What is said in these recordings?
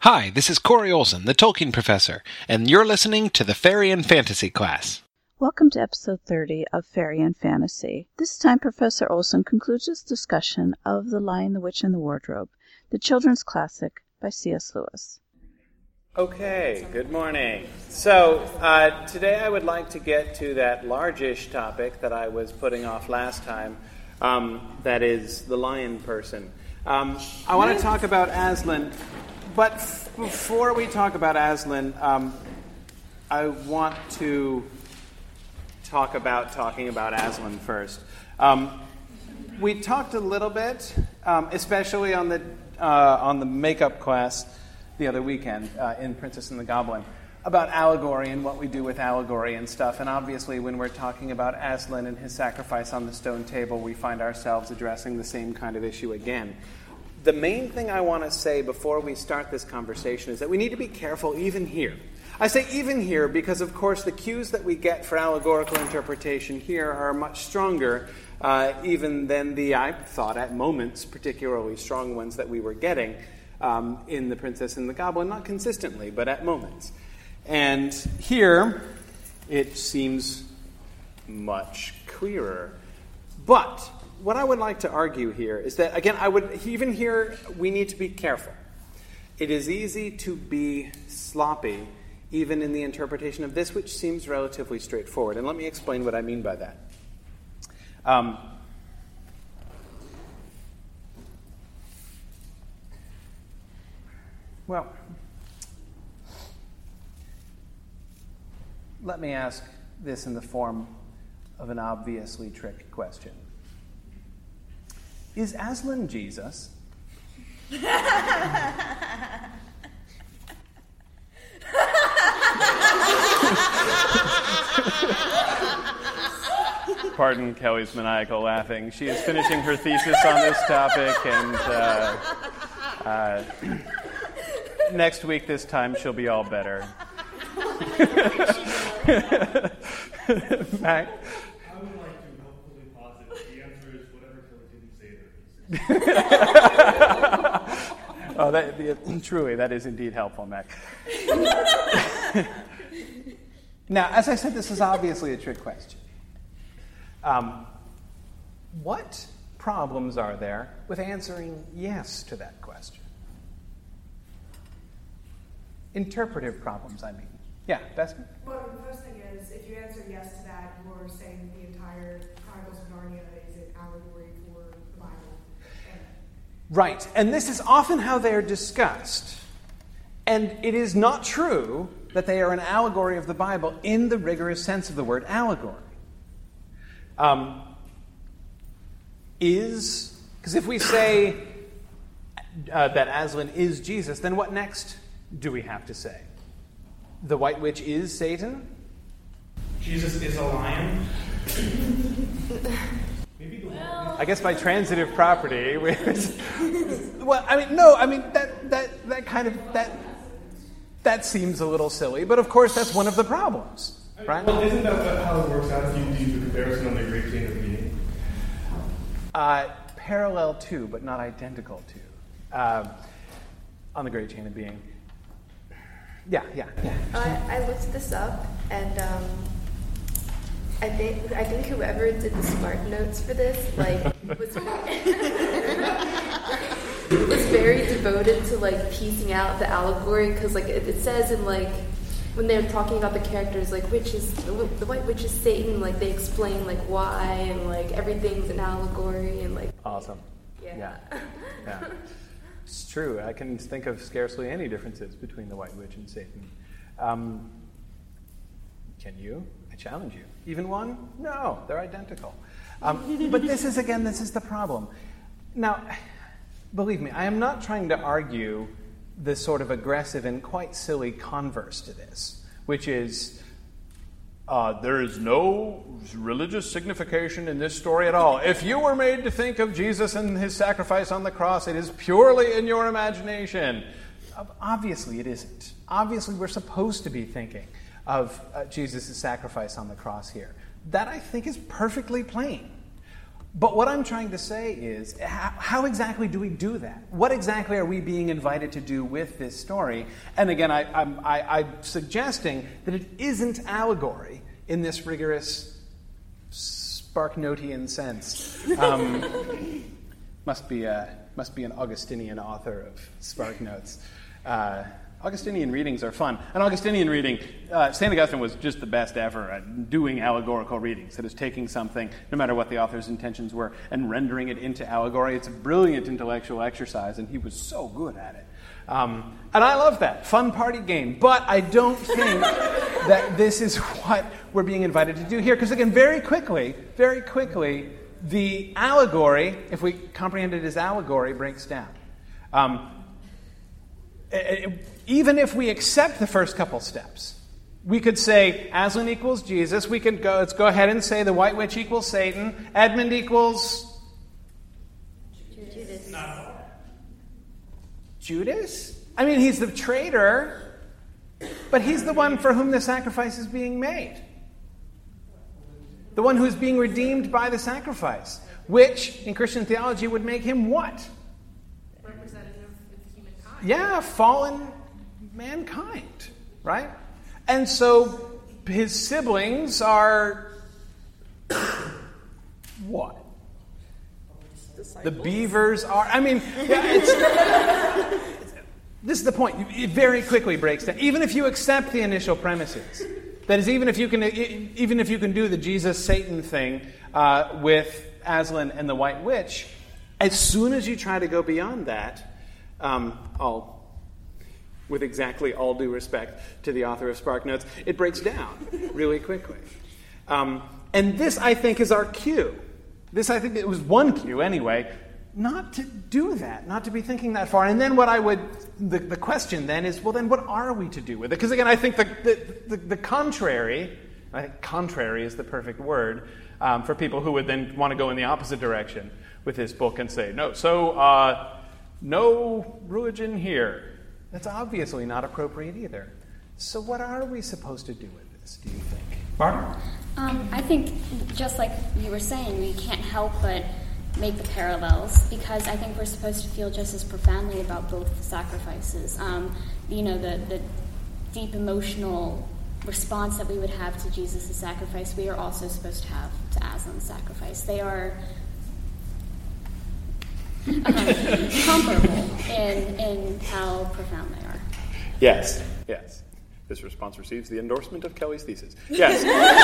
Hi, this is Corey Olson, the Tolkien professor, and you're listening to the Fairy and Fantasy class. Welcome to episode 30 of Fairy and Fantasy. This time Professor Olson concludes his discussion of The Lion, the Witch, and the Wardrobe, the children's classic by C.S. Lewis. Okay, good morning. So, today I would like to get to that largish topic that I was putting off last time, that is the lion person. I want to talk about Aslan, but before we talk about Aslan, I want to talking about Aslan first. We talked a little bit, especially on the makeup class the other weekend in Princess and the Goblin, about allegory and what we do with allegory and stuff. And obviously, when we're talking about Aslan and his sacrifice on the stone table, we find ourselves addressing the same kind of issue again. The main thing I want to say before we start this conversation is that we need to be careful even here. I say even here because, of course, the cues that we get for allegorical interpretation here are much stronger even than the, I thought at moments, particularly strong ones that we were getting in The Princess and the Goblin, not consistently, but at moments. And here, it seems much clearer. But what I would like to argue here is that, again, even here, we need to be careful. It is easy to be sloppy, even in the interpretation of this, which seems relatively straightforward. And let me explain what I mean by that. Well, let me ask this in the form of an obviously trick question. Is Aslan Jesus? Pardon Kelly's maniacal laughing. She is finishing her thesis on this topic, and next week this time she'll be all better. Mac? I would like to hopefully posit the answer is whatever Kelly didn't say there. Truly, that is indeed helpful, Mac. Now, as I said, this is obviously a trick question. What problems are there with answering yes to that question? Interpretive problems, I mean. Yeah, Bethany? Well, the first thing is, if you answer yes to that, you're saying the entire Chronicles of Narnia is an allegory for the Bible. Right, and this is often how they are discussed. And it is not true that they are an allegory of the Bible in the rigorous sense of the word allegory. Because if we say that Aslan is Jesus, then what next do we have to say? The White Witch is Satan? Jesus is a lion? I guess by transitive property. That seems a little silly, but of course that's one of the problems, right? Well, isn't that how it works out if you do the comparison on the great chain of being? Parallel to, but not identical to, on the great chain of being. Yeah. I looked this up, and I think whoever did the smart notes for this, was very devoted to piecing out the allegory, because it says in when they're talking about the characters, the White Witch is Satan, they explain why, and everything's an allegory, and awesome. Yeah. It's true. I can think of scarcely any differences between the White Witch and Satan. Can you? I challenge you. Even one? No, they're identical. But this is the problem. Now, believe me, I am not trying to argue the sort of aggressive and quite silly converse to this, which is, there is no religious signification in this story at all. If you were made to think of Jesus and his sacrifice on the cross, it is purely in your imagination. Obviously, it isn't. Obviously, we're supposed to be thinking of Jesus' sacrifice on the cross here. That, I think, is perfectly plain. But what I'm trying to say is, how exactly do we do that? What exactly are we being invited to do with this story? And again, I'm suggesting that it isn't allegory in this rigorous Sparknotian sense. Must be an Augustinian author of SparkNotes. Augustinian readings are fun. An Augustinian reading, St. Augustine was just the best ever at doing allegorical readings. That is, taking something, no matter what the author's intentions were, and rendering it into allegory. It's a brilliant intellectual exercise, and he was so good at it. And I love that. Fun party game. But I don't think that this is what we're being invited to do here. Because again, very quickly, the allegory, if we comprehend it as allegory, breaks down. Even if we accept the first couple steps, we could say Aslan equals Jesus. Let's go ahead and say the White Witch equals Satan. Edmund equals Judas. No. Judas? I mean, he's the traitor, but he's the one for whom the sacrifice is being made. The one who is being redeemed by the sacrifice, which in Christian theology would make him what? Representative of humankind. Yeah, fallen mankind, right? And so his siblings are what? The beavers are, this is the point. It very quickly breaks down. Even if you accept the initial premises, that is, even if you can do the Jesus-Satan thing with Aslan and the White Witch, as soon as you try to go beyond that, with exactly all due respect to the author of SparkNotes, it breaks down really quickly. And this, I think, is our cue. This, I think, it was one cue anyway, not to do that, not to be thinking that far. And then the question then is, well, then what are we to do with it? Because again, I think the contrary, I think contrary is the perfect word for people who would then want to go in the opposite direction with this book and say, no religion here. That's obviously not appropriate either. So what are we supposed to do with this, do you think? Barbara? I think, just like you were saying, we can't help but make the parallels, because I think we're supposed to feel just as profoundly about both sacrifices. The deep emotional response that we would have to Jesus' sacrifice, we are also supposed to have to Aslan's sacrifice. They are comparable in how profound they are. Yes. This response receives the endorsement of Kelly's thesis. Yes.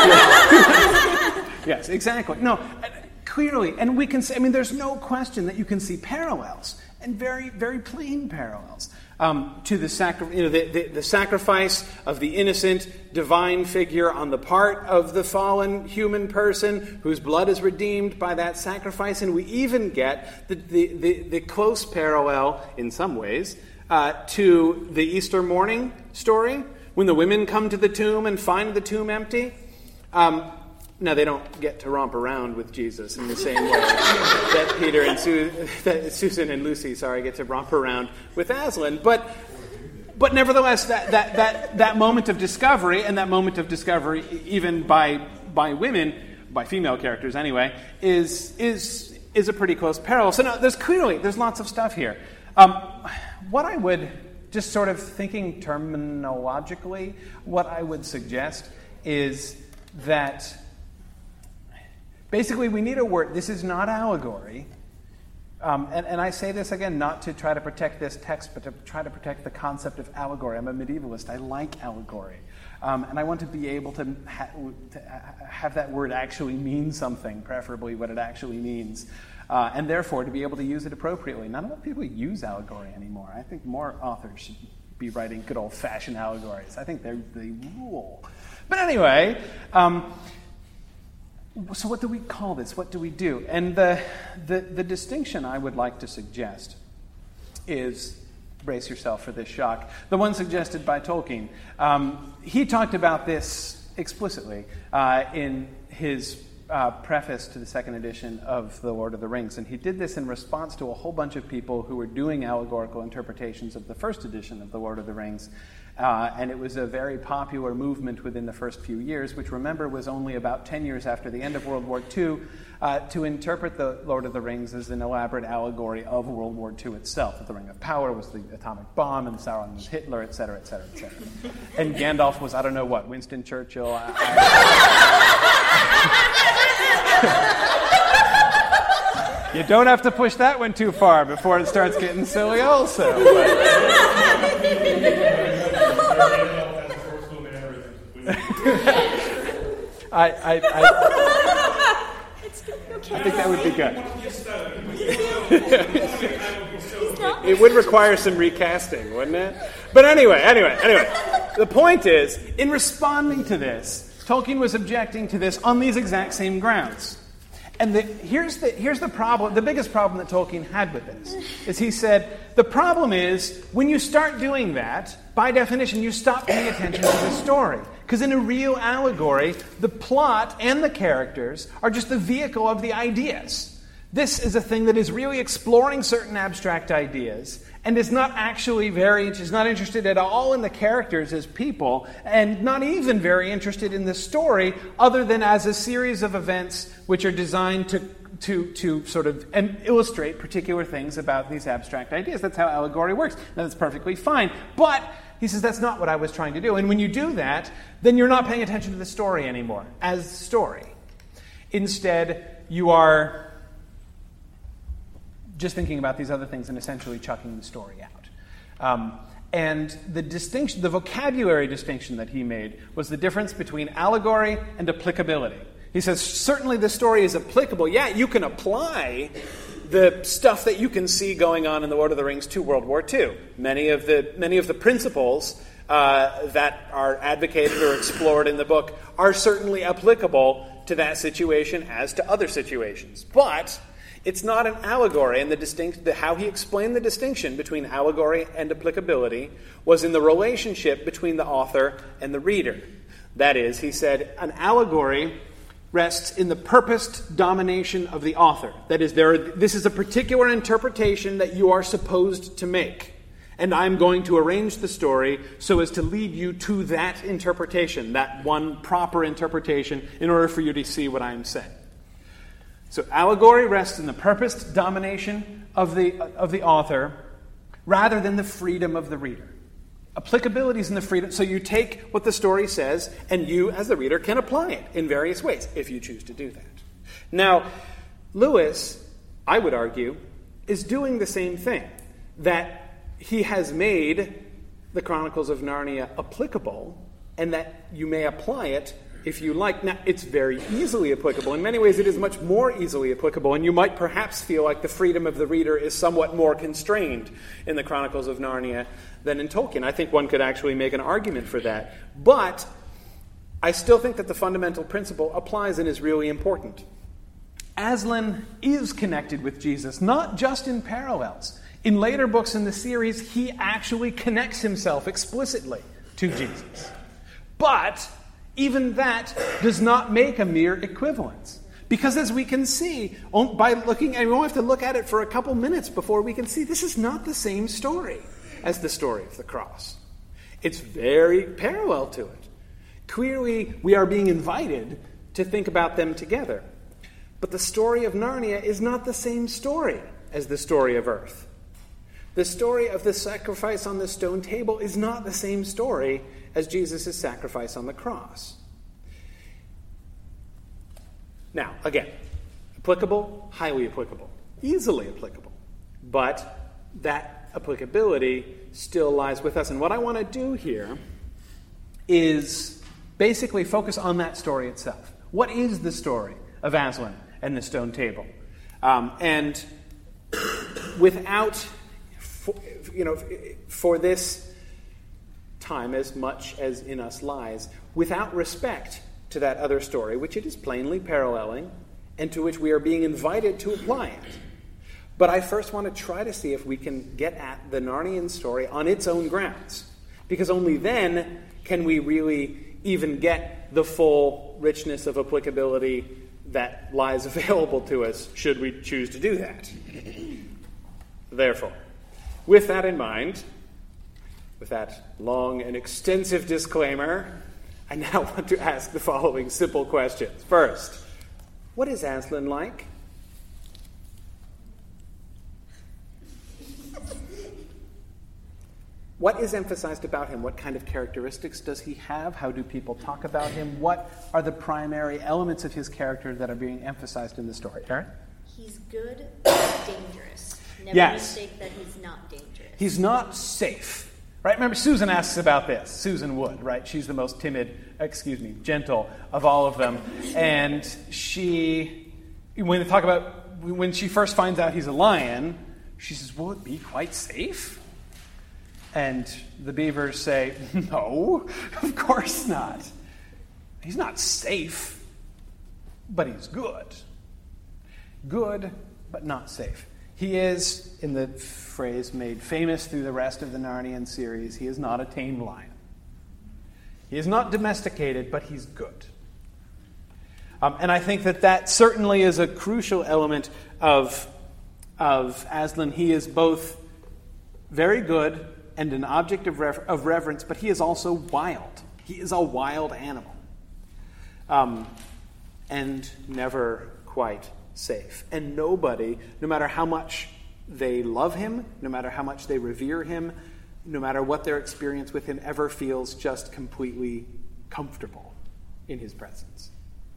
Yes, exactly. No, clearly, and we can say, there's no question that you can see parallels, and very, very plain parallels, to the sacrifice of the innocent divine figure on the part of the fallen human person whose blood is redeemed by that sacrifice. And we even get the close parallel, in some ways, to the Easter morning story, when the women come to the tomb and find the tomb empty. Now, they don't get to romp around with Jesus in the same way that Peter and Susan and Lucy, get to romp around with Aslan. But nevertheless, that moment of discovery, and that moment of discovery even by women, by female characters anyway, is a pretty close parallel. So now, there's lots of stuff here. What I would, just sort of thinking terminologically, what I would suggest is that basically we need a word. This is not allegory. And I say this again, not to try to protect this text, but to try to protect the concept of allegory. I'm a medievalist. I like allegory. And I want to be able to have that word actually mean something, preferably what it actually means. And therefore, to be able to use it appropriately. Not a lot of people use allegory anymore. I think more authors should be writing good old-fashioned allegories. I think they rule. But anyway, so what do we call this? What do we do? And the distinction I would like to suggest is, brace yourself for this shock, the one suggested by Tolkien. He talked about this explicitly in his preface to the second edition of The Lord of the Rings, and he did this in response to a whole bunch of people who were doing allegorical interpretations of the first edition of The Lord of the Rings. And it was a very popular movement within the first few years, which, remember, was only about 10 years after the end of World War II, to interpret The Lord of the Rings as an elaborate allegory of World War II itself. That the Ring of Power was the atomic bomb, and Sauron was Hitler, etc., etc., etc. And Gandalf was, I don't know what, Winston Churchill. You don't have to push that one too far before it starts getting silly also. I think that would be good. It would require some recasting, wouldn't it? But anyway. The point is, in responding to this, Tolkien was objecting to this on these exact same grounds. And here's the problem. The biggest problem that Tolkien had with this is he said, the problem is when you start doing that, by definition, you stop paying attention to the story. Because in a real allegory, the plot and the characters are just the vehicle of the ideas. This is a thing that is really exploring certain abstract ideas and is not actually is not interested at all in the characters as people, and not even very interested in the story, other than as a series of events which are designed to sort of illustrate particular things about these abstract ideas. That's how allegory works. Now, that's perfectly fine. But he says that's not what I was trying to do. And when you do that, then you're not paying attention to the story anymore as story. Instead, you are just thinking about these other things and essentially chucking the story out. And the vocabulary distinction that he made was the difference between allegory and applicability. He says, certainly the story is applicable. Yeah, you can apply the stuff that you can see going on in The Lord of the Rings to World War II. Many of the principles that are advocated or explored in the book are certainly applicable to that situation as to other situations. But it's not an allegory, and how he explained the distinction between allegory and applicability was in the relationship between the author and the reader. That is, he said, an allegory rests in the purposed domination of the author. That is, this is a particular interpretation that you are supposed to make, and I'm going to arrange the story so as to lead you to that interpretation, that one proper interpretation, in order for you to see what I'm saying. So allegory rests in the purposed domination of the author rather than the freedom of the reader. Applicability is in the freedom. So you take what the story says, and you, as the reader, can apply it in various ways, if you choose to do that. Now, Lewis, I would argue, is doing the same thing. That he has made the Chronicles of Narnia applicable, and that you may apply it if you like. Now, it's very easily applicable. In many ways, it is much more easily applicable, and you might perhaps feel like the freedom of the reader is somewhat more constrained in the Chronicles of Narnia than in Tolkien. I think one could actually make an argument for that. But I still think that the fundamental principle applies and is really important. Aslan is connected with Jesus, not just in parallels. In later books in the series, he actually connects himself explicitly to Jesus. But even that does not make a mere equivalence. Because as we can see, by looking, and we only have to look at it for a couple minutes before we can see, this is not the same story as the story of the cross. It's very parallel to it. Clearly, we are being invited to think about them together. But the story of Narnia is not the same story as the story of Earth. The story of the sacrifice on the stone table is not the same story as Jesus' sacrifice on the cross. Now, again, applicable, highly applicable, easily applicable. But that applicability still lies with us. And what I want to do here is basically focus on that story itself. What is the story of Aslan and the stone table? And without, for this time, as much as in us lies, without respect to that other story, which it is plainly paralleling, and to which we are being invited to apply it. But I first want to try to see if we can get at the Narnian story on its own grounds, because only then can we really even get the full richness of applicability that lies available to us should we choose to do that. Therefore, with that in mind, with that long and extensive disclaimer, I now want to ask the following simple questions. First, what is Aslan like? What is emphasized about him? What kind of characteristics does he have? How do people talk about him? What are the primary elements of his character that are being emphasized in the story? Aaron? He's good but dangerous. Never mistake that he's not dangerous. He's not safe. Right? Remember, Susan asks about this. Susan Wood, right? She's the most gentle of all of them. And when she first finds out he's a lion, she says, will it be quite safe? And the beavers say, no, of course not. He's not safe, but he's good. Good, but not safe. He is, in the phrase made famous through the rest of the Narnian series, he is not a tamed lion. He is not domesticated, but he's good. And I think that certainly is a crucial element of Aslan. He is both very good and an object of reverence, but he is also wild. He is a wild animal. And never quite safe. And nobody, no matter how much they love him, no matter how much they revere him, no matter what their experience with him, ever feels just completely comfortable in his presence.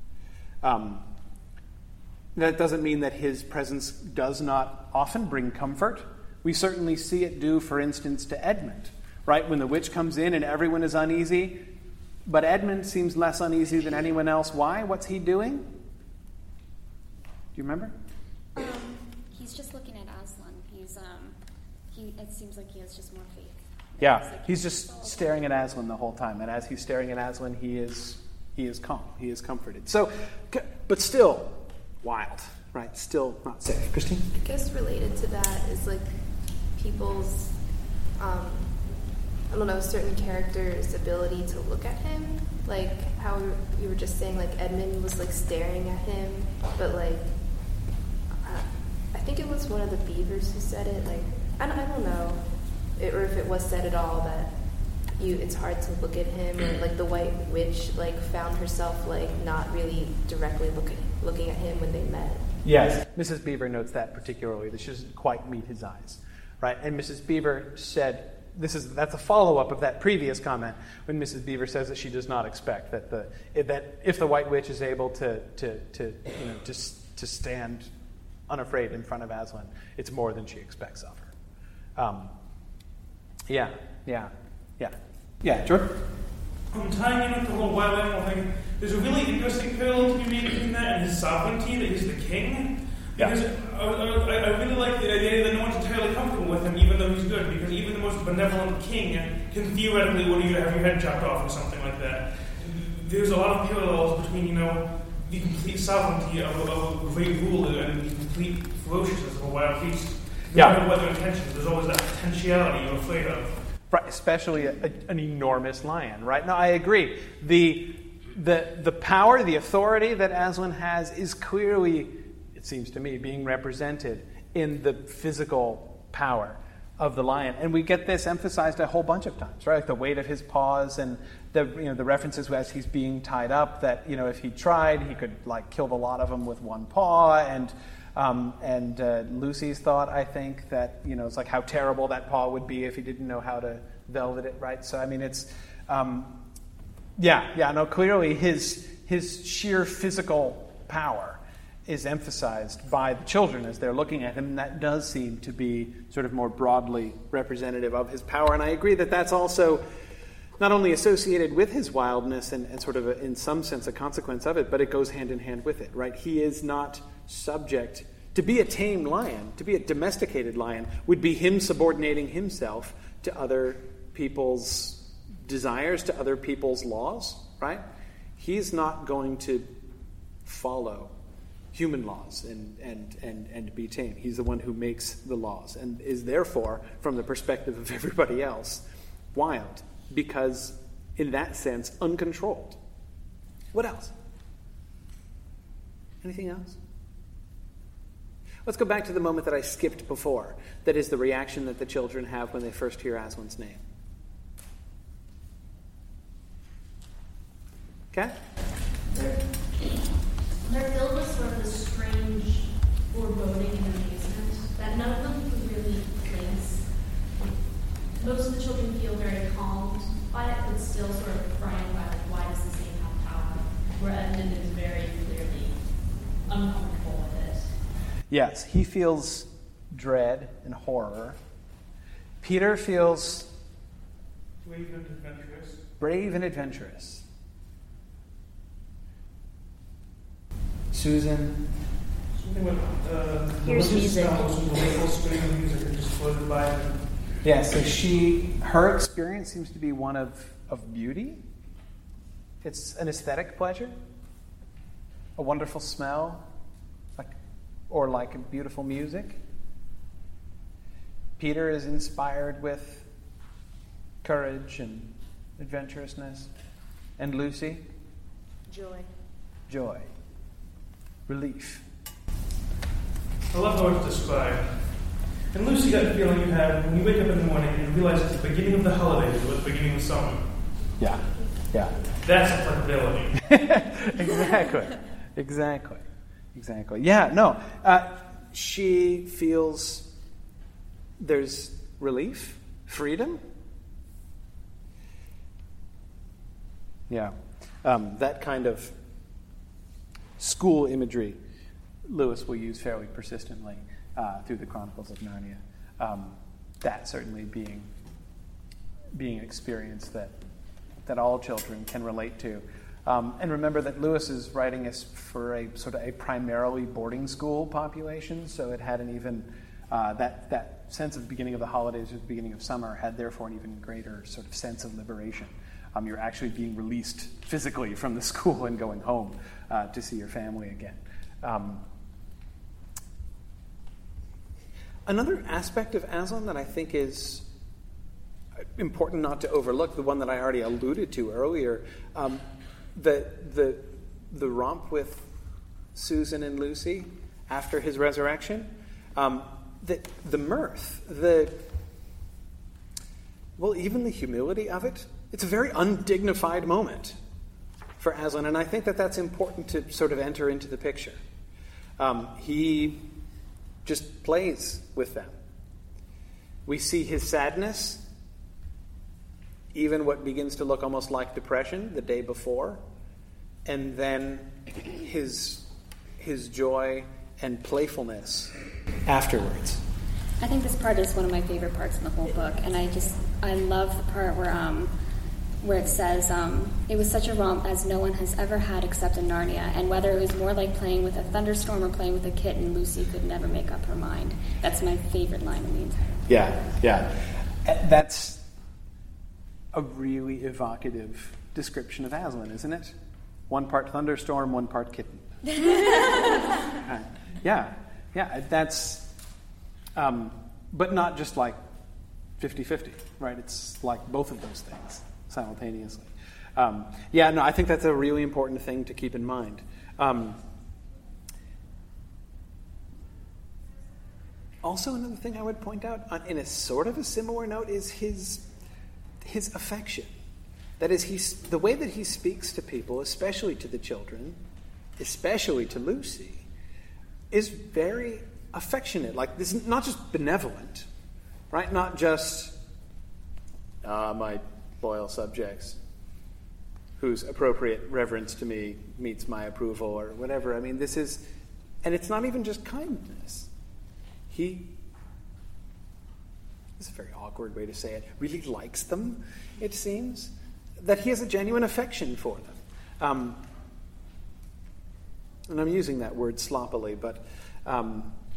That doesn't mean that his presence does not often bring comfort. We certainly see it do, for instance, to Edmund, right? When the witch comes in and everyone is uneasy, but Edmund seems less uneasy than anyone else. Why? What's he doing? Do you remember? He's just looking at Aslan. It seems like he has just more faith. Yeah, he's just staring at Aslan the whole time, and as he's staring at Aslan, he is calm. He is comforted. So, but still wild, right? Still not safe. Christine? I guess related to that is like people's, certain characters' ability to look at him. Like how you were just saying, like Edmund was like staring at him, but like I think it was one of the beavers who said it. Like I don't know, or if it was said at all that it's hard to look at him, or like the White Witch like found herself like not really directly looking at him when they met. Yes, Mrs. Beaver notes that particularly, that she doesn't quite meet his eyes, right? And Mrs. Beaver said, that's a follow-up of that previous comment when Mrs. Beaver says that she does not expect that if the White Witch is able to stand unafraid in front of Aslan, it's more than she expects of her. Yeah, Jordan? Tying in with the whole wild animal thing, there's a really interesting parallel to be made between that and his sovereignty, that he's the king. Because I really like the idea that no one's entirely comfortable with him, even though he's good, because even the most benevolent king can theoretically order you to have your head chopped off or something like that. There's a lot of parallels between, the complete sovereignty of a great ruler and the complete ferociousness of a wild beast. No matter what their intentions, there's always that potentiality you're afraid of. Right, especially an enormous lion, right? No, I agree. The power, the authority that Aslan has is clearly, it seems to me, being represented in the physical power of the lion. And we get this emphasized a whole bunch of times, right? Like the weight of his paws and the references as he's being tied up that, if he tried, he could kill the lot of them with one paw. And Lucy's thought, I think, that, it's like how terrible that paw would be if he didn't know how to velvet it, right? So, I mean, it's, clearly his sheer physical power is emphasized by the children as they're looking at him, and that does seem to be sort of more broadly representative of his power. And I agree that that's also not only associated with his wildness and sort of, in some sense, a consequence of it, but it goes hand in hand with it, right? He is not subject to be a tamed lion, to be a domesticated lion, would be him subordinating himself to other people's desires, to other people's laws, right? He's not going to follow human laws and be tame. He's the one who makes the laws and is therefore, from the perspective of everybody else, wild, because in that sense, uncontrolled. What else? Anything else? Let's go back to the moment that I skipped before. That is the reaction that the children have when they first hear Aslan's name. Okay? They're filled with sort of this strange foreboding and amazement that none of them could really place. Most of the children feel very calmed by it, but still sort of frightened by why does the Saint have power? Where Edmund is very clearly uncomfortable with it. Yes, he feels dread and horror. Peter feels brave and adventurous. Susan. Here's music. Yeah, so her experience seems to be one of beauty. It's an aesthetic pleasure, a wonderful smell, like beautiful music. Peter is inspired with courage and adventurousness. And Lucy? Joy. Relief. I love how it's described. And Lucy, that feeling you have when you wake up in the morning and realize it's the beginning of the holidays or the beginning of summer. Yeah. That's applicability. Exactly. Yeah, no. She feels there's relief, freedom. Yeah. That kind of school imagery Lewis will use fairly persistently through the Chronicles of Narnia. That certainly being an experience that all children can relate to. And remember that Lewis is writing this for a sort of a primarily boarding school population, so it had an even that sense of the beginning of the holidays or the beginning of summer had therefore an even greater sort of sense of liberation. You're actually being released physically from the school and going home to see your family again. Another aspect of Aslan that I think is important not to overlook, the one that I already alluded to earlier, the romp with Susan and Lucy after his resurrection, the mirth, even the humility of it. It's a very undignified moment for Aslan, and I think that that's important to sort of enter into the picture. He just plays with them. We see his sadness, even what begins to look almost like depression the day before, and then his joy and playfulness afterwards. I think this part is one of my favorite parts in the whole book, and I love the part where it says, it was such a romp as no one has ever had except in Narnia, and whether it was more like playing with a thunderstorm or playing with a kitten, Lucy could never make up her mind. That's my favorite line in the entire book. Yeah. That's a really evocative description of Aslan, isn't it? One part thunderstorm, one part kitten. Yeah, that's, but not just like 50-50, right? It's like both of those things simultaneously. I think that's a really important thing to keep in mind. Also, another thing I would point out, in a sort of a similar note, is his affection. That is, the way that he speaks to people, especially to the children, especially to Lucy, is very affectionate. Like, this is not just benevolent, right? Not just, my loyal subjects, whose appropriate reverence to me meets my approval, or whatever. I mean, this is, and it's not even just kindness. This is a very awkward way to say it, really likes them, it seems. That he has a genuine affection for them. And I'm using that word sloppily, but a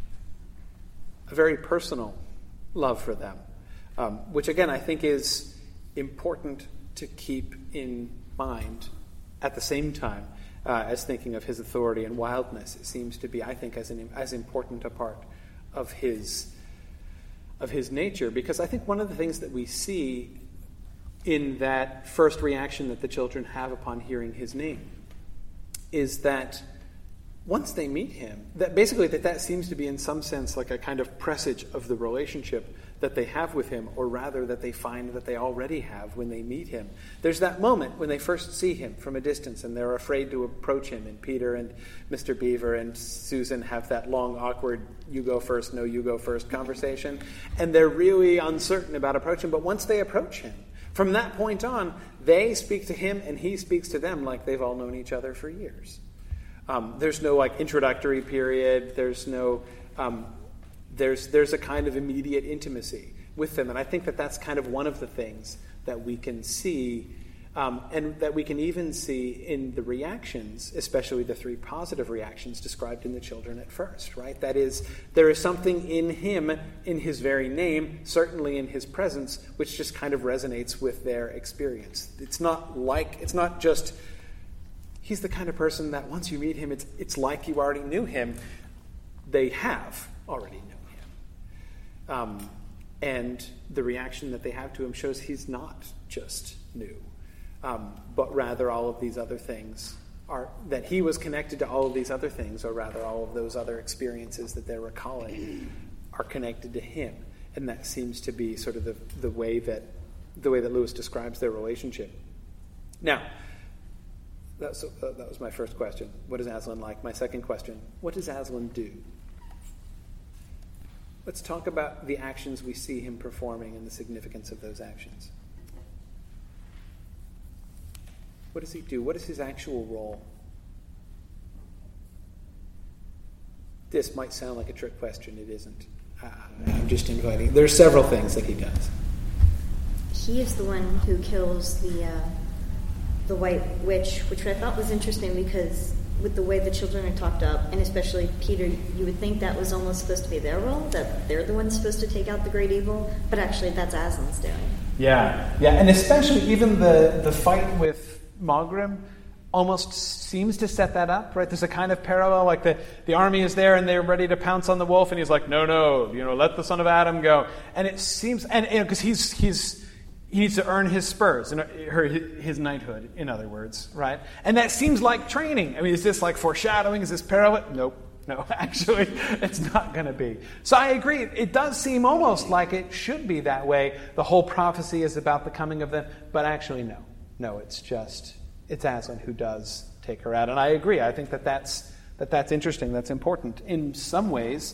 very personal love for them, which again I think is important to keep in mind at the same time as thinking of his authority and wildness. It seems to be, I think, as important a part of his nature, because I think one of the things that we see in that first reaction that the children have upon hearing his name is that once they meet him, that seems to be in some sense like a kind of presage of the relationship that they have with him, or rather that they find that they already have when they meet him. There's that moment when they first see him from a distance and they're afraid to approach him, and Peter and Mr. Beaver and Susan have that long, awkward, you go first, no, you go first conversation, and they're really uncertain about approaching. But once they approach him, from that point on, they speak to him and he speaks to them like they've all known each other for years. There's no introductory period. There's no there's a kind of immediate intimacy with them, and I think that that's kind of one of the things that we can see, and that we can even see in the reactions, especially the 3 positive reactions described in the children at first. Right? That is, there is something in him, in his very name, certainly in his presence, which just kind of resonates with their experience. It's not just. He's the kind of person that once you meet him, it's like you already knew him. They have already known him. And the reaction that they have to him shows he's not just new, but rather all of these other things that he was connected to all of these other things, or rather all of those other experiences that they're recalling are connected to him. And that seems to be sort of the way that Lewis describes their relationship. Now, that was my first question. What is Aslan like? My second question, what does Aslan do? Let's talk about the actions we see him performing and the significance of those actions. What does he do? What is his actual role? This might sound like a trick question. It isn't. I'm just inviting. There are several things that he does. He is the one who kills the White Witch, which I thought was interesting because with the way the children are talked up, and especially Peter, you would think that was almost supposed to be their role, that they're the ones supposed to take out the great evil, but actually that's Aslan's doing. Yeah, and especially even the fight with Maugrim almost seems to set that up, right? There's a kind of parallel, like the army is there and they're ready to pounce on the wolf, and he's like, no, let the son of Adam go. And it seems, and because he needs to earn his spurs, his knighthood, in other words, right? And that seems like training. I mean, is this like foreshadowing? Is this parallel? Nope. No, actually, it's not going to be. So I agree. It does seem almost like it should be that way. The whole prophecy is about the coming of them, but actually, no. No, it's Aslan who does take her out. And I agree. I think that's interesting. That's important. In some ways,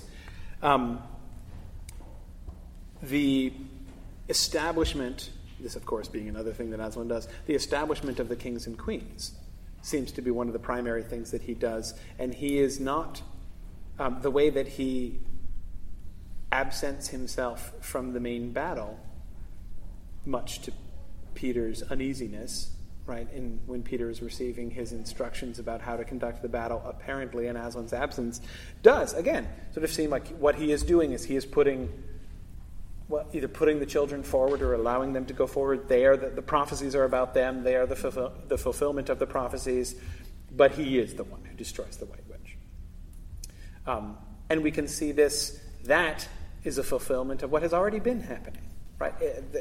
the establishment, this of course being another thing that Aslan does, the establishment of the kings and queens seems to be one of the primary things that he does. And he is not, the way that he absents himself from the main battle, much to Peter's uneasiness, right, when Peter is receiving his instructions about how to conduct the battle, apparently in Aslan's absence, does, again, sort of seem like what he is doing is he is either putting the children forward or allowing them to go forward. The prophecies are about them. They are the fulfillment of the prophecies. But he is the one who destroys the White Witch. And we can see this. That is a fulfillment of what has already been happening. Right?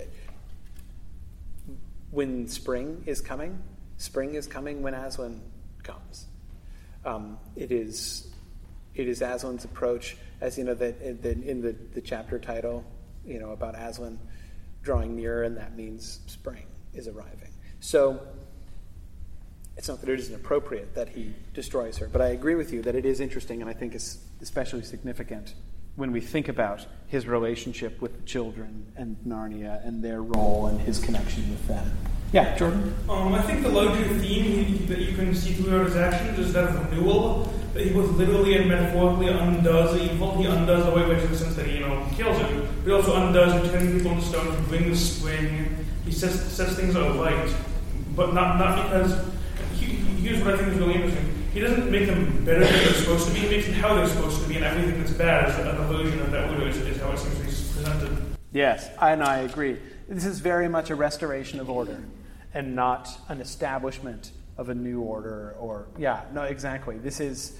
When spring is coming when Aslan comes. It is Aslan's approach, as you know, that in the chapter title, about Aslan drawing nearer, and that means spring is arriving. So it's not that it isn't appropriate that he destroys her, but I agree with you that it is interesting, and I think it's especially significant when we think about his relationship with the children and Narnia and their role and his connection with them. Yeah, Jordan? I think the larger theme that you can see throughout his actions is that of renewal, that he both literally and metaphorically undoes evil. He undoes the White Witch in the sense that he, kills it, but he also undoes turning people into stone to bring the spring. He sets things alight, but not because... Here's what I think is really interesting. He doesn't make them better than they're supposed to be. He makes them how they're supposed to be, and everything that's bad is an illusion of that widow, is how it seems to be presented. Yes, and I agree. This is very much a restoration of order and not an establishment of a new order exactly. This is,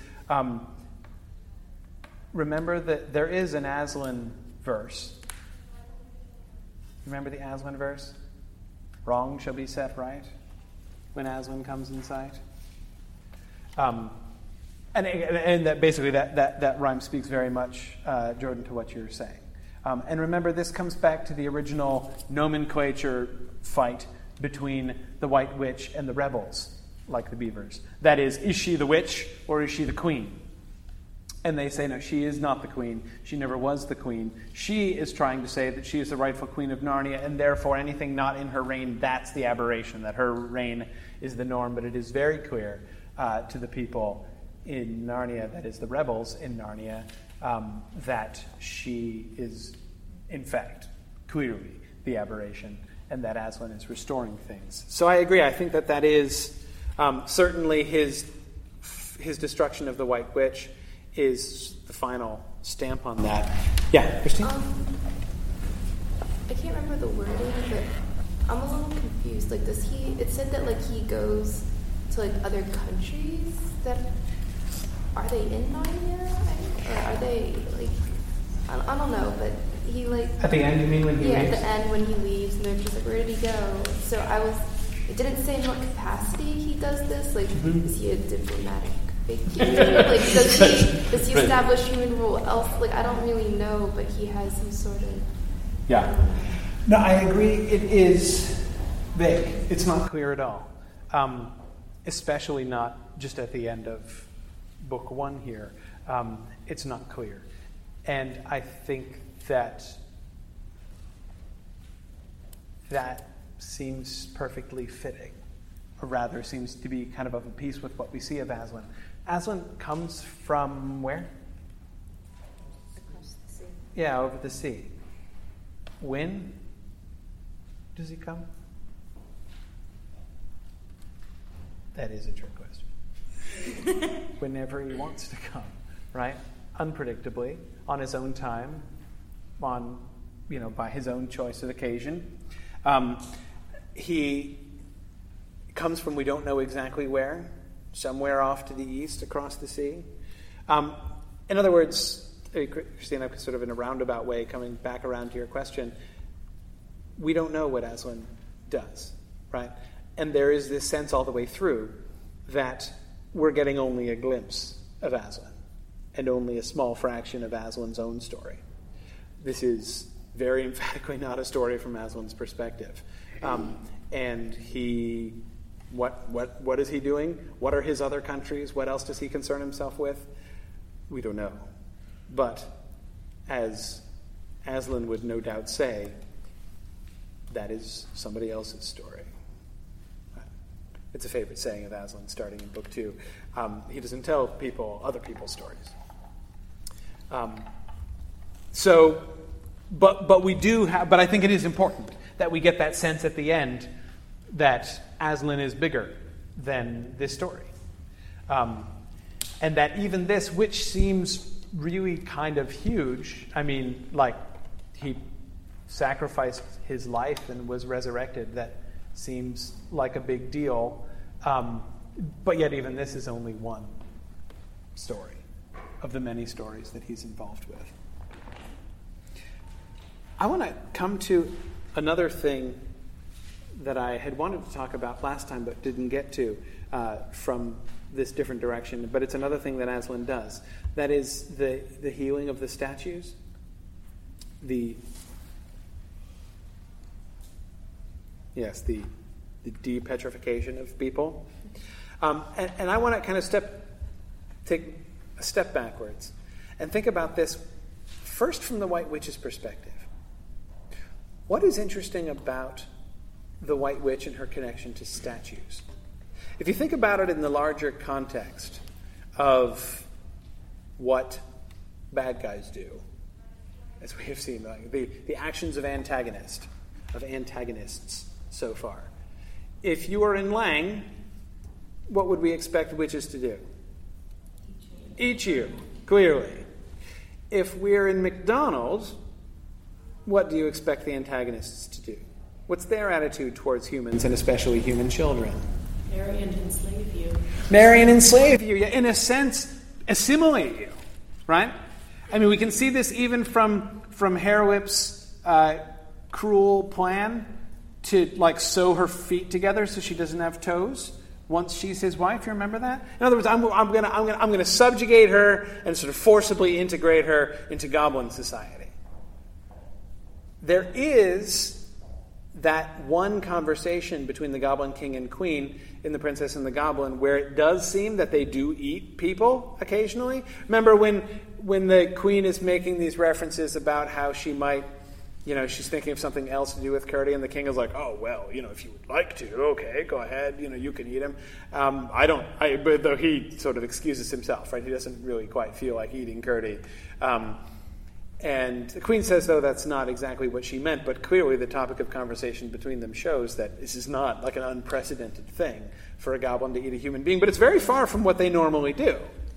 remember that there is an Aslan verse. Remember the Aslan verse? Wrong shall be set right when Aslan comes in sight. And that basically that rhyme speaks very much, Jordan, to what you're saying. And remember, this comes back to the original nomenclature fight between the White Witch and the rebels, like the Beavers. That is she the witch or is she the queen? And they say, no, she is not the queen. She never was the queen. She is trying to say that she is the rightful queen of Narnia, and therefore anything not in her reign, that's the aberration, that her reign is the norm. But it is very clear to the people in Narnia, that is the rebels in Narnia, that she is, in fact, clearly the aberration, and that Aslan is restoring things. So I agree. I think that is certainly his destruction of the White Witch is the final stamp on that. Yeah, Christine? I can't remember the wording, but I'm a little confused. Like, it said that, like, he goes to, like, other countries that, are they in Narnia? Or are they, like, I don't know, but he, like... At the end, you mean, when he leaves? Yeah, at the end when he leaves, and they're just like, where did he go? So it didn't say in what capacity he does this. Like, is he a diplomatic figure? Like, does he establish human rule else? Like, I don't really know, but he has some sort of... Yeah. No, I agree. It is vague. It's not clear at all. Especially not just at the end of Book 1 here. It's not clear. And I think that seems perfectly fitting, or rather seems to be kind of a piece with what we see of Aslan. Aslan comes from where? Across the sea. Yeah, over the sea. When does he come? That is a trick question. Whenever he wants to come, right? Unpredictably, on his own time, by his own choice of occasion. He comes from we don't know exactly where, somewhere off to the east across the sea. In other words, Christina, sort of in a roundabout way, coming back around to your question, we don't know what Aslan does, right? And there is this sense all the way through that we're getting only a glimpse of Aslan and only a small fraction of Aslan's own story. This is very emphatically not a story from Aslan's perspective. And what is he doing? What are his other countries? What else does he concern himself with? We don't know. But as Aslan would no doubt say, that is somebody else's story. It's a favorite saying of Aslan starting in Book 2. He doesn't tell other people's stories. But we do have, but I think it is important that we get that sense at the end that Aslan is bigger than this story. And that even this, which seems really kind of huge, I mean, like he sacrificed his life and was resurrected, that seems like a big deal. But yet even this is only one story of the many stories that he's involved with. I want to come to another thing that I had wanted to talk about last time but didn't get to from this different direction, but it's another thing that Aslan does. That is the healing of the statues, the de-petrification of people. And I want to kind of take a step backwards and think about this first from the White Witch's perspective. What is interesting about the White Witch and her connection to statues? If you think about it in the larger context of what bad guys do, as we have seen, like the actions of antagonists so far. If you are in Lang, what would we expect witches to do? Eat you, clearly. If we're in McDonald's, what do you expect the antagonists to do? What's their attitude towards humans, and especially human children? Marry and enslave you. Marry and enslave you. In a sense, assimilate you, right? I mean, we can see this even from Harewip's cruel plan to, like, sew her feet together so she doesn't have toes once she's his wife. You remember that? In other words, I'm going to subjugate her and sort of forcibly integrate her into goblin society. There is that one conversation between the Goblin King and Queen in The Princess and the Goblin where it does seem that they do eat people occasionally. Remember when the Queen is making these references about how she might, she's thinking of something else to do with Curdie, and the King is like, oh, well, if you would like to, okay, go ahead, you can eat him. But though he sort of excuses himself, right? He doesn't really quite feel like eating Curdie. And the Queen says, though, that's not exactly what she meant, but clearly the topic of conversation between them shows that this is not like an unprecedented thing for a goblin to eat a human being, but it's very far from what they normally do.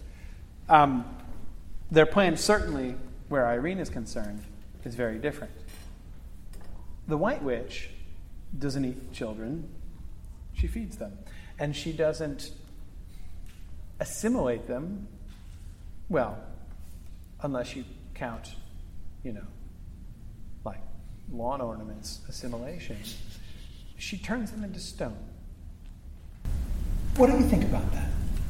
Their plan, certainly, where Irene is concerned, is very different. The White Witch doesn't eat children. She feeds them. And she doesn't assimilate them, well, unless you count like lawn ornaments, assimilation. She turns them into stone. What do you think about that?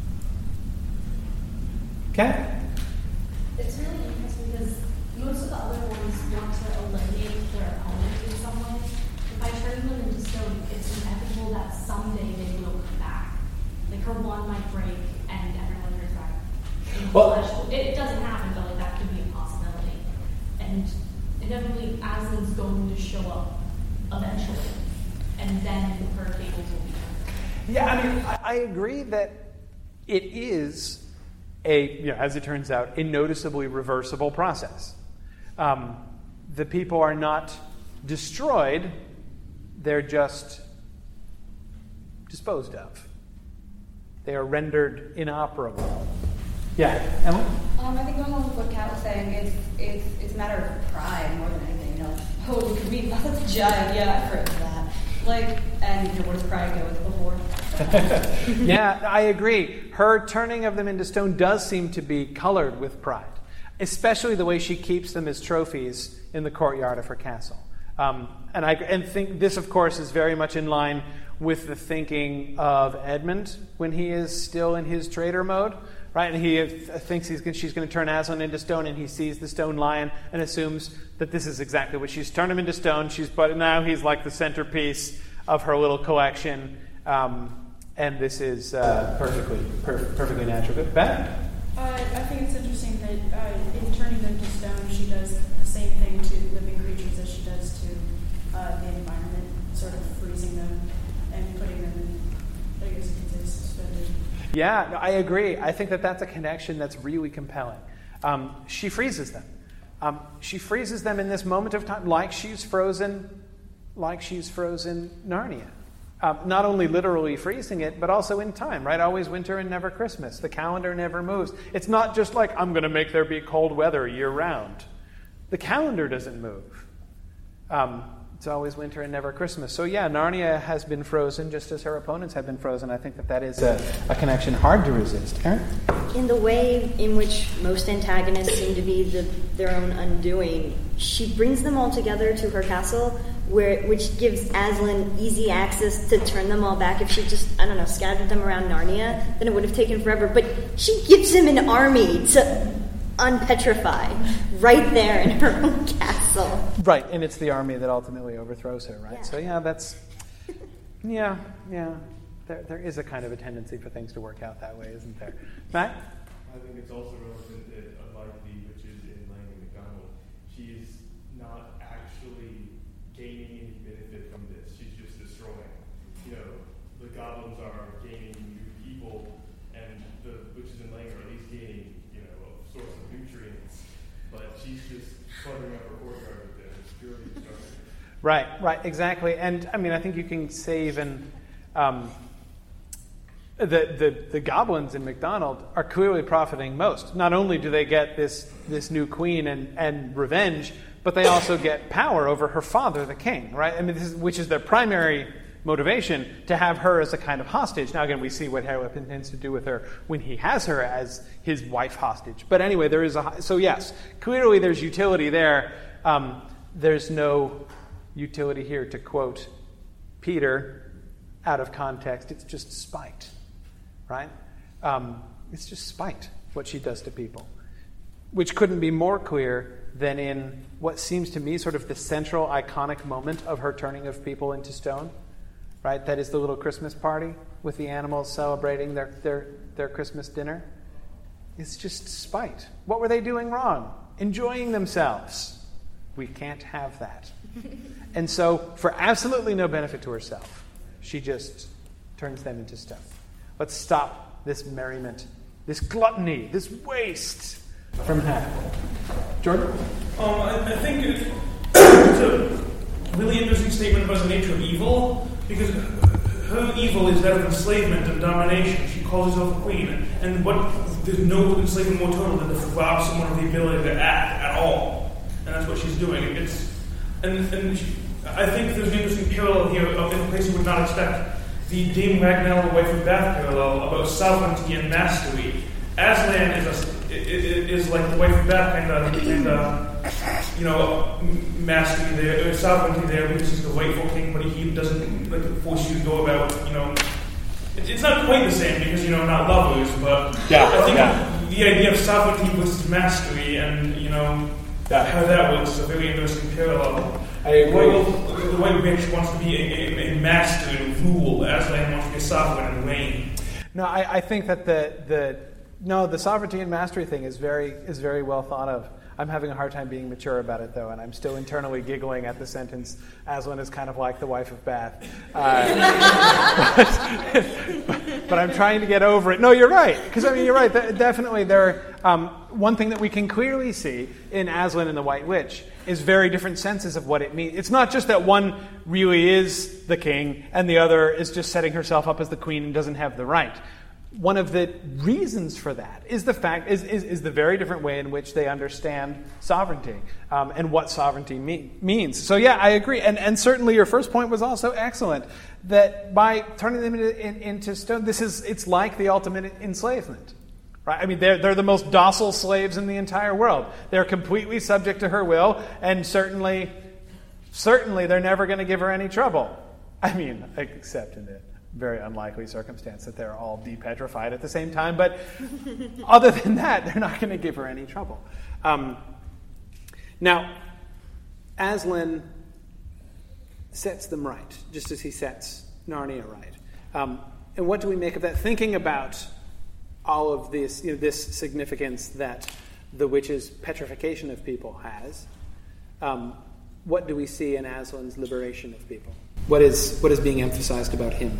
Okay? It's really interesting because most of the other ones want to eliminate their opponent in some way. If I turn them into stone, it's inevitable that someday they will come back. Like her wand might break and everyone turns back. Well, it doesn't happen, but like that could be a possibility. And inevitably, Aslan's going to show up eventually, and then her tables will be turned. Yeah, I mean, I agree that it is as it turns out, a noticeably reversible process. The people are not destroyed; they're just disposed of. They are rendered inoperable. Yeah, Emily? I think going on with what Kat was saying, it's a matter of pride more than anything. Oh, we could beat the giant. Yeah, I've heard of that. And what does pride go with before? Yeah, I agree. Her turning of them into stone does seem to be colored with pride, especially the way she keeps them as trophies in the courtyard of her castle. And I think this, of course, is very much in line with the thinking of Edmund when he is still in his traitor mode. Right, and he thinks she's going to turn Aslan into stone, and he sees the stone lion and assumes that this is exactly what she's turned him into stone. But now he's like the centerpiece of her little collection, and this is perfectly natural. Good, Beth? I think it's interesting that in turning them to stone, she does the same thing to living creatures as she does to the environment, sort of freezing them and putting them in, I guess you could say, suspended. Yeah, no, I agree. I think that's a connection that's really compelling. She freezes them. She freezes them in this moment of time, like she's frozen Narnia. Not only literally freezing it, but also in time, right? Always winter and never Christmas. The calendar never moves. It's not just like, I'm going to make there be cold weather year-round. The calendar doesn't move. It's always winter and never Christmas. So yeah, Narnia has been frozen just as her opponents have been frozen. I think that is a connection hard to resist. Karen? In the way in which most antagonists seem to be their own undoing, she brings them all together to her castle, which gives Aslan easy access to turn them all back. If she just, scattered them around Narnia, then it would have taken forever. But she gives him an army to unpetrify right there in her own castle. Right, and it's the army that ultimately overthrows her, right? Yeah. So yeah, that's yeah. There is a kind of a tendency for things to work out that way, isn't there? Matt? I think it's also relevant that, unlike the witches in Lang and McDonald, she is not actually gaining any benefit from this. She's just destroying. The goblins are gaining new people, and the witches in Lang are at least gaining, a source of nutrients. But she's just cluttering up her courtyard with them. It's purely destructive. Right, exactly. And I think you can say even the goblins in McDonald are clearly profiting most. Not only do they get this new queen and revenge, but they also get power over her father, the king, right? Which is their primary motivation, to have her as a kind of hostage. Now, again, we see what Harlip intends to do with her when he has her as his wife hostage. But anyway, there is so yes, clearly there's utility there. There's no utility here to quote Peter out of context. It's just spite. right? It's just spite, what she does to people, which couldn't be more clear than in what seems to me sort of the central iconic moment of her turning of people into stone, right? That is the little Christmas party with the animals celebrating their Christmas dinner. It's just spite. What were they doing wrong? Enjoying themselves. We can't have that. And so, for absolutely no benefit to herself, she just turns them into stone. Let's stop this merriment, this gluttony, this waste from happening. Jordan? I think it's a really interesting statement about the nature of evil, because her evil is that of enslavement and domination. She calls herself a queen, and there's no enslavement more total than to rob someone of the ability to act at all, and that's what she's doing. I think there's an interesting parallel here in a place you would not expect. The Dame Ragnell, Wife of Bath parallel about sovereignty and mastery. Aslan is like the Wife of Bath kind of mastery there, sovereignty there, because he's the rightful king, but he doesn't force you to go about, It's not quite the same because, not lovers, but I think the idea of sovereignty versus mastery and, how that works is a very interesting parallel. I agree. The White Witch wants to be a master and rule. Aslan wants to be a sovereign and reign. No, I think that the sovereignty and mastery thing is very well thought of. I'm having a hard time being mature about it, though, and I'm still internally giggling at the sentence, Aslan is kind of like the Wife of Bath. But I'm trying to get over it. No, you're right. Because, you're right. Definitely, one thing that we can clearly see in Aslan and the White Witch is very different senses of what it means. It's not just that one really is the king and the other is just setting herself up as the queen and doesn't have the right. One of the reasons for that is the fact is the very different way in which they understand sovereignty and what sovereignty means. So yeah, I agree, and certainly your first point was also excellent. That by turning them into stone, it's like the ultimate enslavement, right? They're the most docile slaves in the entire world. They're completely subject to her will, and certainly they're never going to give her any trouble. Except in it. Very unlikely circumstance that they're all depetrified at the same time. But other than that, they're not going to give her any trouble. Now, Aslan sets them right, just as he sets Narnia right. And what do we make of that? Thinking about all of this, this significance that the witch's petrification of people has, what do we see in Aslan's liberation of people? What is being emphasized about him?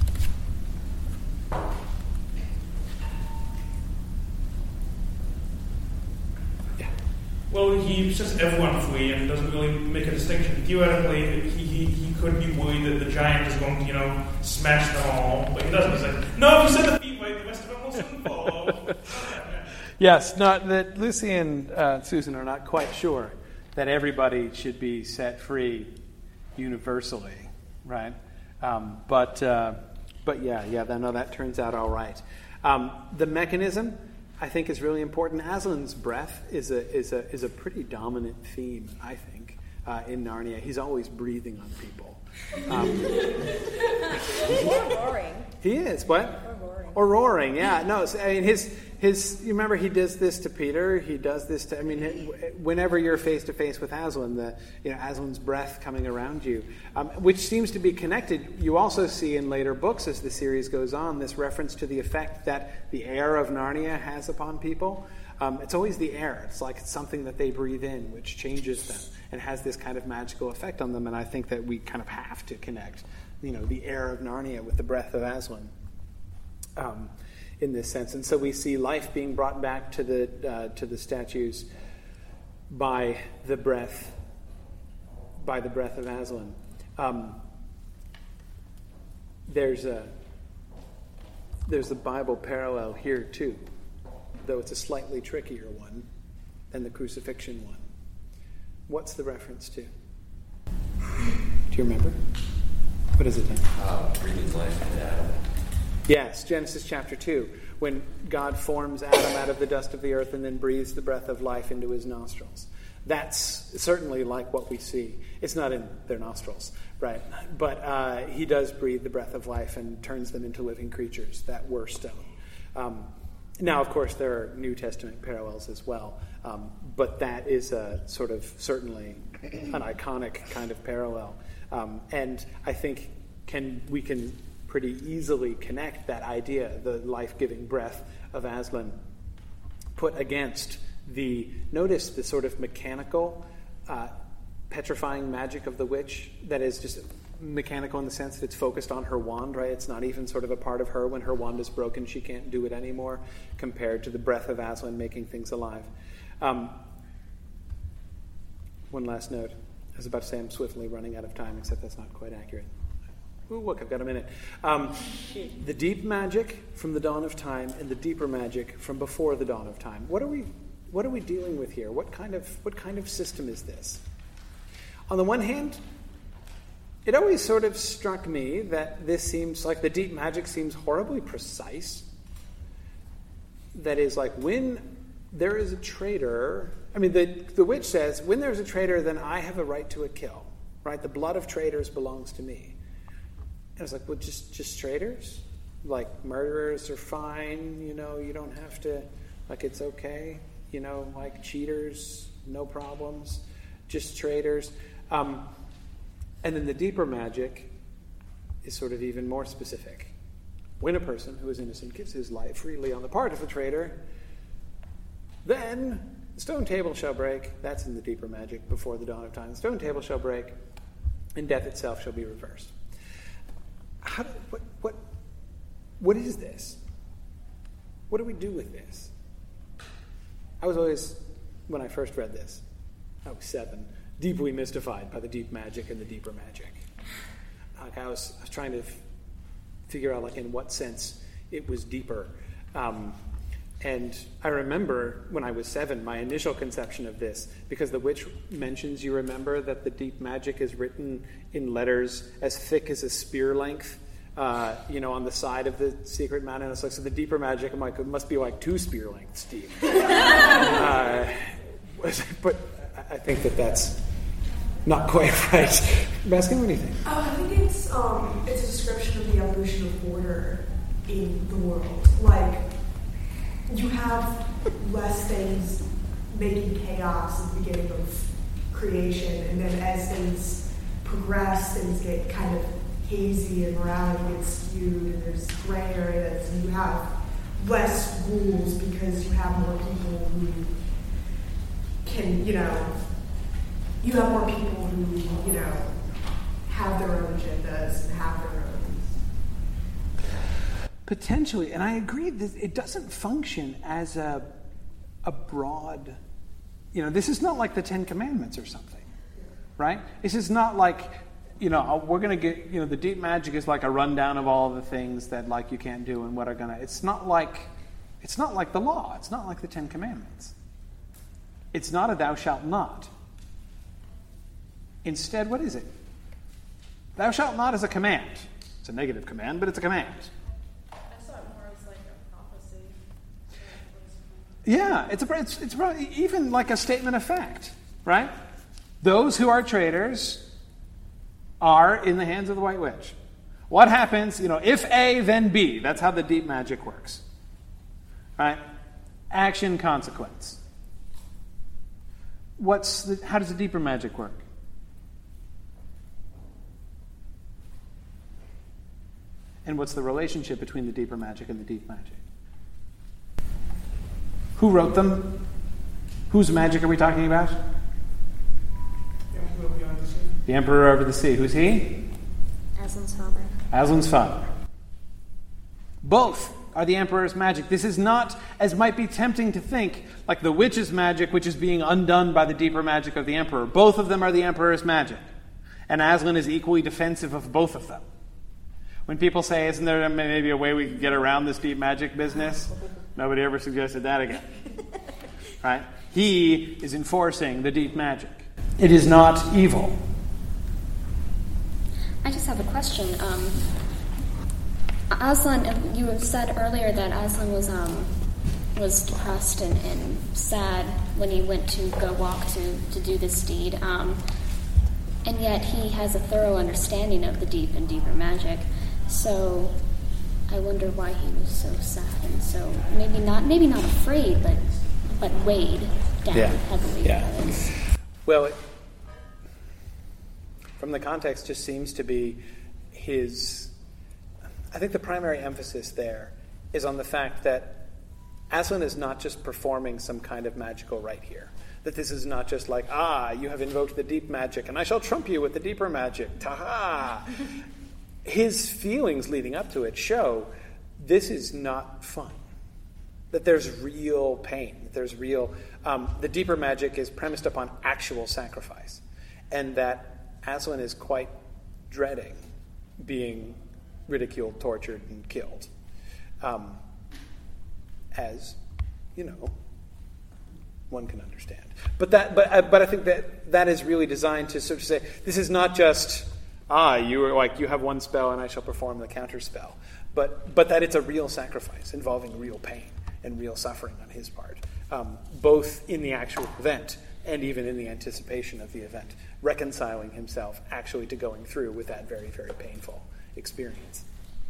Well, he sets everyone free and doesn't really make a distinction. Theoretically, he could be worried that the giant is going to, smash them all, but he doesn't. He's like, no, if you set the feet right, the rest of them will soon follow. Yes, that Lucy and Susan are not quite sure that everybody should be set free universally, right? But that turns out all right. The mechanism, I think, is really important. Aslan's breath is a pretty dominant theme, I think, in Narnia. He's always breathing on people. Or roaring. He is what? Or roaring. Yeah. No. His. You remember he does this to Peter. He does this to. Whenever you're face to face with Aslan, Aslan's breath coming around you, which seems to be connected. You also see in later books as the series goes on this reference to the effect that the air of Narnia has upon people. It's always the air. It's like it's something that they breathe in, which changes them and has this kind of magical effect on them. And I think that we kind of have to connect, the air of Narnia with the breath of Aslan. In this sense, and so we see life being brought back to the statues by the breath of Aslan. There's a Bible parallel here too, though it's a slightly trickier one than the crucifixion one. What's the reference to? Do you remember? What is it? Breathing life into Adam. Yes, Genesis chapter 2, when God forms Adam out of the dust of the earth and then breathes the breath of life into his nostrils. That's certainly like what we see. It's not in their nostrils, right? But he does breathe the breath of life and turns them into living creatures that were stone. Now, of course, there are New Testament parallels as well, but that is a sort of certainly an iconic kind of parallel. And I think we can pretty easily connect that idea, the life-giving breath of Aslan, put against notice the sort of mechanical, petrifying magic of the witch that is just mechanical in the sense that it's focused on her wand, right? It's not even sort of a part of her. When her wand is broken, she can't do it anymore, compared to the breath of Aslan making things alive. One last note. I was about to say I'm swiftly running out of time, except that's not quite accurate. Ooh, look, I've got a minute. The deep magic from the dawn of time and the deeper magic from before the dawn of time. What are we dealing with here? What kind of system is this? On the one hand, it always sort of struck me that this seems like the deep magic seems horribly precise. That is, like, when there is a traitor, I mean, the witch says, when there's a traitor, then I have a right to a kill, right? The blood of traitors belongs to me. And I was like, well, just traitors? Like, murderers are fine, you don't have to, like, it's okay, like cheaters, no problems, just traitors. And then the deeper magic is sort of even more specific. When a person who is innocent gives his life freely on the part of the traitor, then the stone table shall break. That's in the deeper magic before the dawn of time. The stone table shall break, and death itself shall be reversed. What is this? What do we do with this? I was always, when I first read this, I was 7, deeply mystified by the deep magic and the deeper magic. Like I was trying to figure out, like, in what sense it was deeper. And I remember when I was 7, my initial conception of this, because the witch mentions, you remember, that the deep magic is written in letters as thick as a spear length, on the side of the secret mountain. It's like, so the deeper magic, I'm like, it must be like 2 spear lengths deep. But I think that's not quite right. Baskin, what do you think? I think it's a description of the evolution of order in the world. Like, you have less things making chaos at the beginning of creation, and then as things progress, things get kind of hazy and morality gets skewed, and there's gray areas, and you have less rules because you have more people who can, you have more people who, have their own agendas and have their own. Potentially, and I agree that it doesn't function as a broad, this is not like the 10 Commandments or something, right? This is not like, we're going to get, the deep magic is like a rundown of all the things that, like, you can't do and what are going to, it's not like the law. It's not like the 10 Commandments. It's not a thou shalt not. Instead, what is it? Thou shalt not is a command. It's a negative command, but it's a command. I saw it more as like a prophecy. Yeah, it's even like a statement of fact, right? Those who are traitors are in the hands of the White Witch. What happens, if A, then B. That's how the deep magic works. Right? Action, consequence. How does the deeper magic work? And what's the relationship between the deeper magic and the deep magic? Who wrote them? Whose magic are we talking about? The Emperor over the Sea. Who's he? Aslan's father. Aslan's father. Both are the Emperor's magic. This is not, as might be tempting to think, like the witch's magic, which is being undone by the deeper magic of the Emperor. Both of them are the Emperor's magic. And Aslan is equally defensive of both of them. When people say, isn't there maybe a way we could get around this deep magic business? Nobody ever suggested that again. Right? He is enforcing the deep magic. It is not evil. I just have a question. Aslan, you said earlier that Aslan was was depressed and sad when he went to go walk to do this deed. And yet he has a thorough understanding of the deep and deeper magic. So I wonder why he was so sad and so maybe not afraid, but weighed down heavily by this. Well, from the context, just seems to be I think the primary emphasis there is on the fact that Aslan is not just performing some kind of magical rite here. That this is not just like, you have invoked the deep magic, and I shall trump you with the deeper magic. Ta-ha! His feelings leading up to it show this is not fun. That there's real pain. There's real... the deeper magic is premised upon actual sacrifice. And that Aslan is quite dreading being ridiculed, tortured, and killed. As, one can understand. But I think that is really designed to sort of say, this is not just, you have one spell and I shall perform the counter spell. But that it's a real sacrifice involving real pain and real suffering on his part, both in the actual event and even in the anticipation of the event, reconciling himself actually to going through with that very, very painful experience.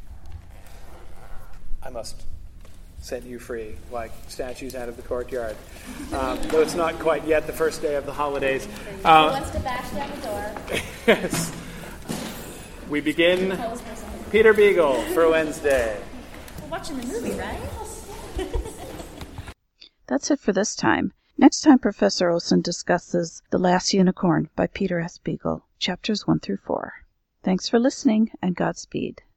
I must set you free like statues out of the courtyard. Though it's not quite yet the first day of the holidays. Who wants to bash down the door? Yes. We begin Peter Beagle for Wednesday. We're watching the movie, right? That's it for this time. Next time, Professor Olson discusses The Last Unicorn by Peter S. Beagle, chapters 1 through 4. Thanks for listening, and Godspeed.